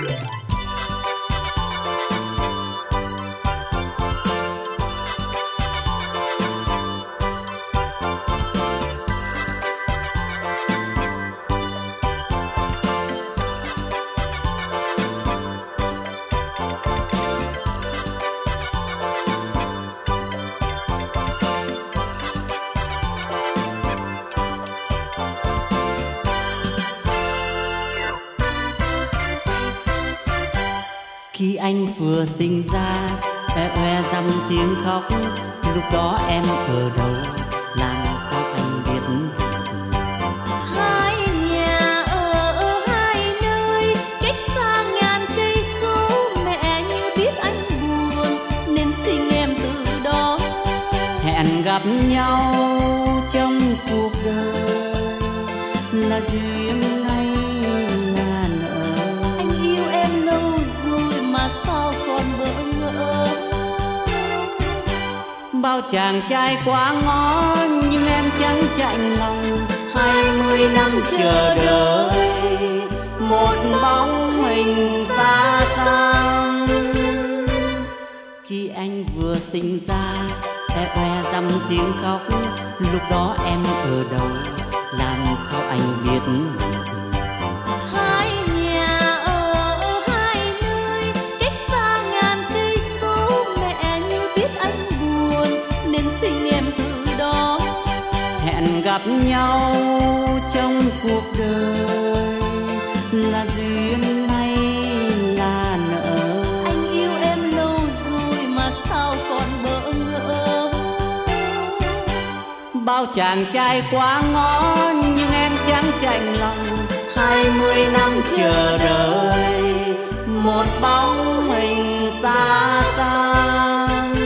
Khi anh vừa sinh ra, oe dăm tiếng khóc, lúc đó em ở đâu, làm sao anh biết? Hai nhà ở hai nơi, cách xa ngàn cây số, mẹ như biết anh buồn nên sinh em từ đó. Hẹn gặp nhau trong cuộc đời là duyên hay là nợ? Anh yêu em lâu rồi mà sao còn bỡ ngỡ. Bao chàng trai quá ngó nhưng em chẳng chạnh lòng. 20 năm chờ đợi một bóng hình xa xăm. Khi anh vừa sinh ra, oe dăm tiếng khóc, lúc đó em ở đâu, làm sao anh biết? Hai nhà ở hai nơi, cách xa ngàn cây số, mẹ như biết anh buồn nên sinh em từ đó. Hẹn gặp nhau trong cuộc đời là duyên hay là nợ? Anh yêu em lâu rồi mà sao còn bỡ ngỡ. Bao chàng trai quá ngó nhưng em chẳng chạnh lòng. 20 năm chờ đợi một bóng hình xa xăm.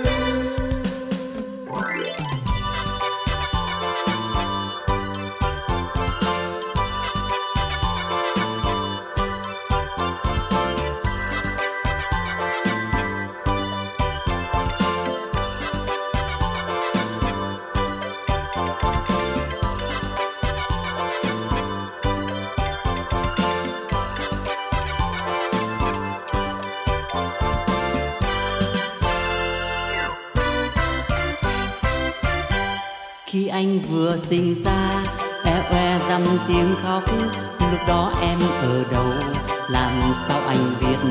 Khi anh vừa sinh ra, oe dăm tiếng khóc, lúc đó em ở đâu, làm sao anh biết?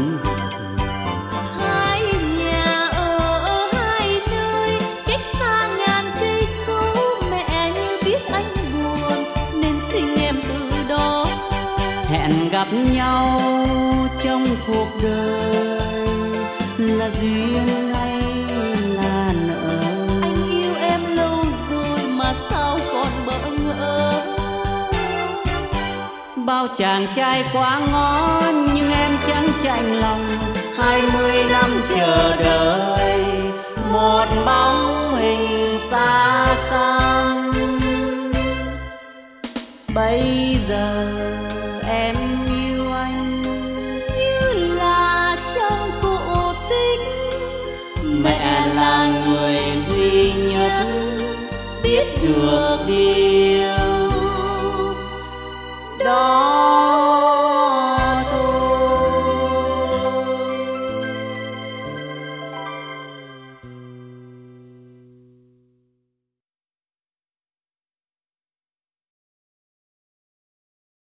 Hai nhà ở hai nơi, cách xa ngàn cây số, mẹ như biết anh buồn nên sinh em từ đó. Hẹn gặp nhau trong cuộc đời là duyên hay là nợ? Anh yêu em lâu rồi mà sao còn bỡ ngỡ. Bao chàng trai quá ngó nhưng em chẳng chạnh lòng. 20 năm chờ đợi một bóng hình xa xăm. Bây giờ em yêu anh Như là trong cổ tích, mẹ là người duy nhất biết được điều